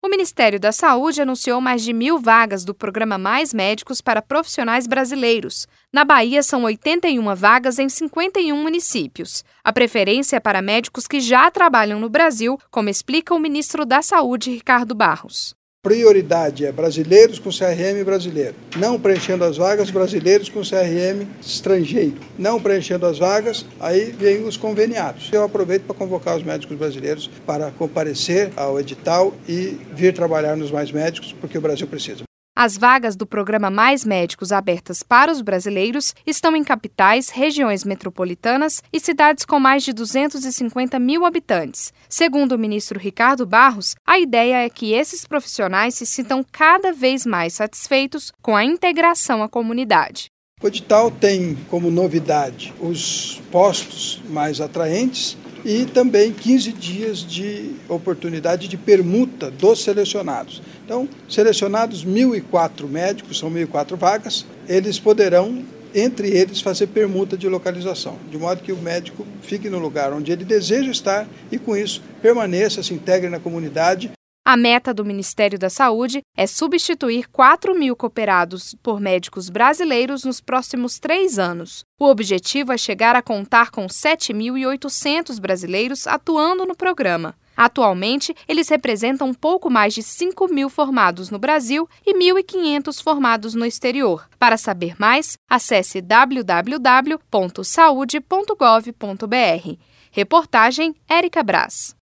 O Ministério da Saúde anunciou mais de 1.000 vagas do programa Mais Médicos para profissionais brasileiros. Na Bahia, são 81 vagas em 51 municípios. A preferência é para médicos que já trabalham no Brasil, como explica o ministro da Saúde, Ricardo Barros. Prioridade é brasileiros com CRM brasileiro. Não preenchendo as vagas, brasileiros com CRM estrangeiro. Não preenchendo as vagas, aí vem os conveniados. Eu aproveito para convocar os médicos brasileiros para comparecer ao edital e vir trabalhar nos Mais Médicos, porque o Brasil precisa. As vagas do programa Mais Médicos abertas para os brasileiros estão em capitais, regiões metropolitanas e cidades com mais de 250 mil habitantes. Segundo o ministro Ricardo Barros, a ideia é que esses profissionais se sintam cada vez mais satisfeitos com a integração à comunidade. O edital tem como novidade os postos mais atraentes e também 15 dias de oportunidade de permuta dos selecionados. Então, selecionados 1.004 médicos, são 1.004 vagas, eles poderão, entre eles, fazer permuta de localização, de modo que o médico fique no lugar onde ele deseja estar e, com isso, permaneça, se integre na comunidade. A meta do Ministério da Saúde é substituir 4.000 cooperados por médicos brasileiros nos próximos 3 anos. O objetivo é chegar a contar com 7.800 brasileiros atuando no programa. Atualmente, eles representam um pouco mais de 5.000 formados no Brasil e 1.500 formados no exterior. Para saber mais, acesse www.saude.gov.br. Reportagem Érica Braz.